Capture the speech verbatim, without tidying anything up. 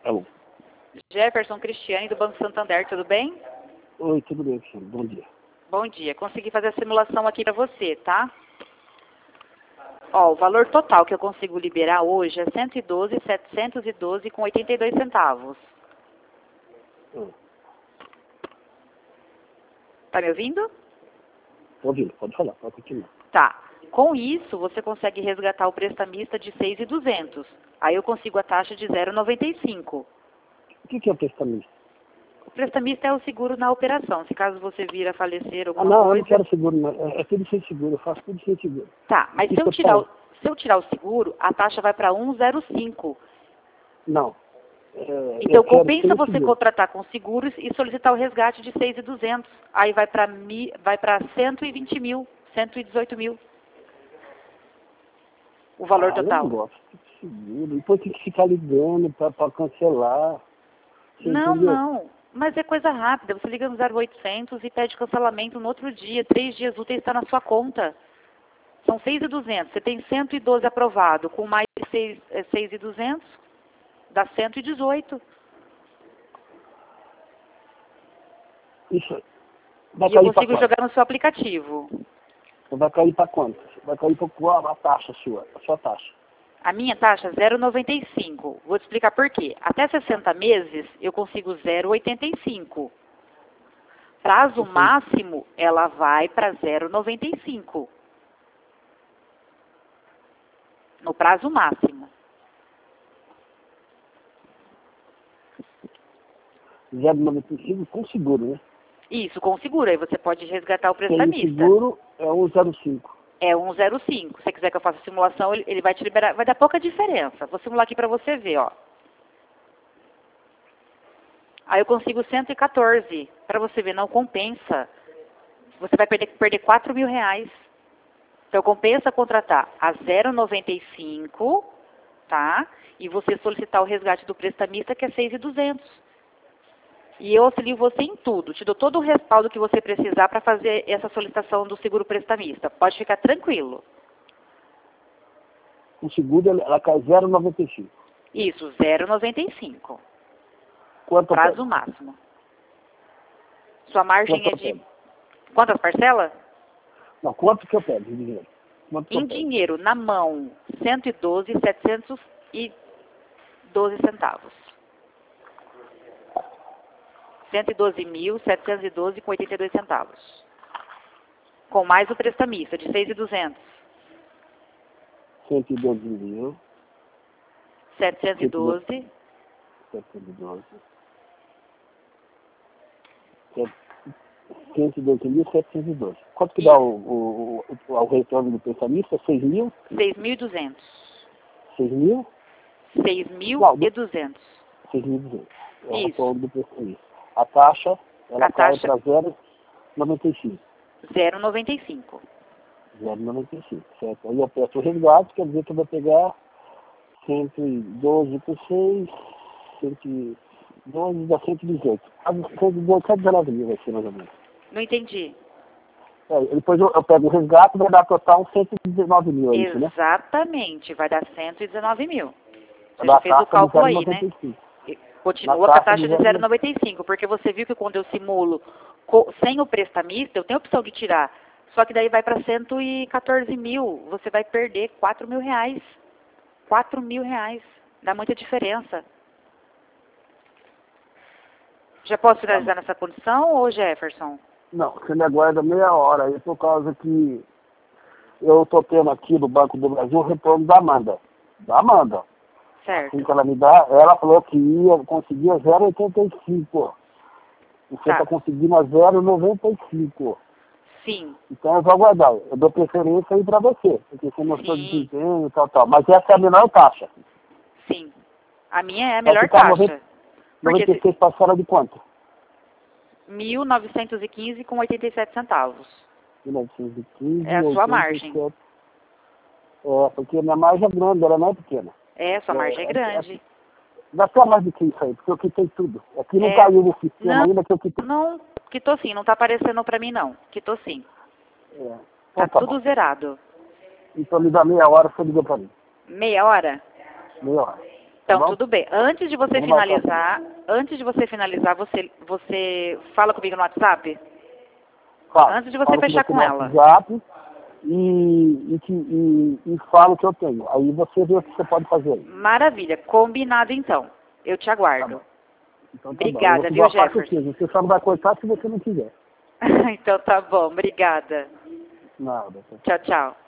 Alô. Jefferson Cristiane, do Banco Santander, tudo bem? Oi, tudo bem, senhor? Bom dia. Bom dia. Consegui fazer a simulação aqui para você, tá? Ó, o valor total que eu consigo liberar hoje é cento e doze mil setecentos e doze com oitenta e dois centavos. Hum. Tá me ouvindo? Tô ouvindo, pode falar, pode continuar. Tá. Com isso, você consegue resgatar o prestamista de seis mil e duzentos. Aí eu consigo a taxa de zero vírgula noventa e cinco. O que, que é prestamista? O prestamista é o seguro na operação. Se caso você vir a falecer Ah, alguma não, eu coisa... não quero seguro, não. É, é tudo sem seguro, eu faço tudo sem seguro. Tá, mas O que se eu, que tirar eu o, se eu tirar o seguro, a taxa vai para um vírgula zero cinco. Não. É, Então eu quero compensa sem você seguro. contratar com seguros e solicitar o resgate de seis mil e duzentos. Aí vai para vai para cento e vinte mil, cento e dezoito mil. O valor Ah, eu não total. gosto de seguro. Depois tem que ficar ligando para cancelar. Você Não, entendeu? não. Mas é coisa rápida. Você liga no zero oitocentos e pede cancelamento no outro dia. Três dias úteis está na sua conta. São seis mil e duzentos. Você tem cento e doze aprovado. Com mais seis mil e duzentos, dá cento e dezoito. Isso vai E eu cair para consigo quanto? jogar no seu aplicativo. Vai cair para quanto? Vai cair para qual a taxa sua? A sua taxa. A minha taxa é zero vírgula noventa e cinco. Vou te explicar por quê. Até sessenta meses, eu consigo zero vírgula oitenta e cinco. Prazo Entendi. máximo, ela vai para zero vírgula noventa e cinco. No prazo máximo. zero vírgula noventa e cinco com seguro, né? Isso, com seguro. Aí você pode resgatar o Sem prestamista. seguro é um zero vírgula cinco. É um zero vírgula cinco. Se você quiser que eu faça a simulação, ele, ele vai te liberar. Vai dar pouca diferença. Vou simular aqui para você ver, ó. Aí eu consigo cento e quatorze. Para você ver, não compensa. Você vai perder, perder quatro mil reais. Então compensa contratar a zero vírgula noventa e cinco, tá? E você solicitar o resgate do prestamista, que é seis mil e duzentos. E eu auxilio você em tudo. Te dou todo o respaldo que você precisar para fazer essa solicitação do seguro prestamista. Pode ficar tranquilo. O seguro ela ela cai zero vírgula noventa e cinco. Isso, zero vírgula noventa e cinco. Quanto eu Prazo pego? máximo. Sua margem Quanto é eu de... pego? Quantas parcelas? Não, quanto que eu pego de dinheiro? Quanto que eu Em pego? dinheiro, na mão, cento e doze mil setecentos e doze centavos. cento e doze mil setecentos e doze com oitenta e dois centavos. Com mais o prestamista, de seis mil e duzentos. cento e doze mil. setecentos e doze. setecentos e doze. cento e doze mil setecentos e doze. Quanto que dá o, o, o, o retorno do prestamista? seis mil? seis mil e duzentos. seis mil? seis mil Não, e duzentos. seis mil e duzentos. É o Isso. retorno do prestamista. A taxa, ela A cai taxa para zero vírgula noventa e cinco. zero vírgula noventa e cinco. zero vírgula noventa e cinco, certo? Aí eu peço o resgate, quer dizer que eu vou pegar cento e doze por seis, cento e doze dá cento e dezoito. Ah, cento e dezoito, cento e dezenove mil vai ser mais ou menos. Não entendi. É, depois eu, eu pego o resgate e vai dar total cento e dezenove mil, é isso, né? Exatamente, vai dar cento e dezenove mil. Você Da já fez o taxa de cálculo aí, zero vírgula né? noventa e cinco. E continua Na com a taxa taxa de de zero zero vírgula noventa e cinco, porque você viu que quando eu simulo co- sem o prestamista, eu tenho a opção de tirar. Só que daí vai para cento e quatorze mil, você vai perder quatro mil reais. quatro mil reais. Dá muita diferença. Já posso finalizar nessa condição, ou Jefferson? Não, você me aguarda meia hora aí por causa que eu estou tendo aqui no Banco do Brasil o retorno da Amanda. Da Amanda. Certo. Assim que ela me dá, ela falou que ia conseguir a zero vírgula oitenta e cinco. Você Tá. está conseguindo a zero vírgula noventa e cinco. Sim. Então eu vou aguardar. Eu dou preferência aí para você, porque você mostrou Sim. desempenho e tal, tal. Mas essa é a menor taxa. Sim. A minha é a Vai melhor ficar taxa. Porque noventa e seis parcela de quanto? mil novecentos e quinze com oitenta e sete centavos. mil novecentos e quinze, É a sua oitenta e margem. sete. É, porque a minha margem é grande, ela não é pequena. É, sua margem é É, grande. Dá até mais do que isso aí, porque eu quitei tudo. Aqui não É. caiu no sistema Não, ainda que eu quitei. não, quitou sim, não tá aparecendo pra mim não. Quitou sim. É. Tá Então tá tudo bom. zerado. Então me dá meia hora, você liga pra mim. Meia hora? Meia hora. Então, bom? tudo bem. Antes de você Vamos marcar. finalizar, antes de você finalizar, você, você fala comigo no WhatsApp? Fala. Antes de você Fala fechar você com no ela. WhatsApp e, e, que- e, e fala o que eu tenho. Aí você vê o que você pode fazer aí. Maravilha. Combinado, então. Eu te Tá aguardo. bom. Então tá bom. Eu Obrigada, vou te viu, dar a faca Jefferson? aqui. Você só não vai cortar se você não quiser. Então tá bom. Obrigada. Nada. Tchau, tchau.